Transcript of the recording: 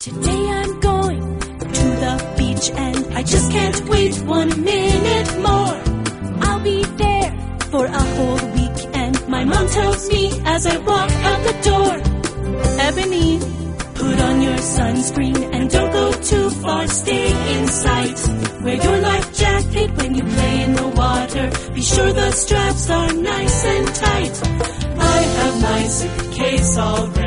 Today I'm going to the beach and I just can't wait 1 minute more. I'll be there for a whole week and my mom tells me as I walk out the door, Ebony, put on your sunscreen and don't go too far, stay in sight. Wear your life jacket when you play in the water. Be sure the straps are nice and tight. I have my suitcase all ready.